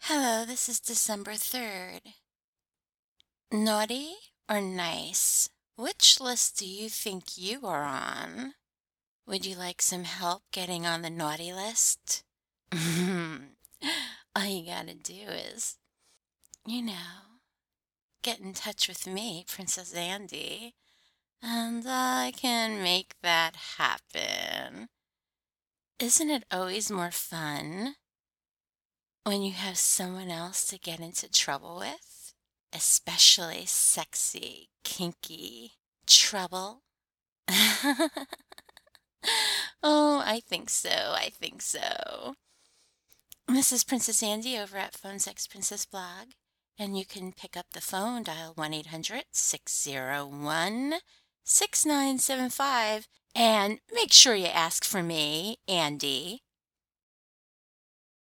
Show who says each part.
Speaker 1: Hello, this is December 3rd. Naughty or nice? Which list do you think you are on? Would you like some help getting on the naughty list? All you gotta do is, you know, get in touch with me, Princess Andy, and I can make that happen. Isn't it always more fun when you have someone else to get into trouble with? Especially sexy, kinky trouble? Oh, I think so. I think so. This is Princess Andy over at Phone Sex Princess Blog, and you can pick up the phone, dial 1-800-601-6975, and make sure you ask for me, Andy.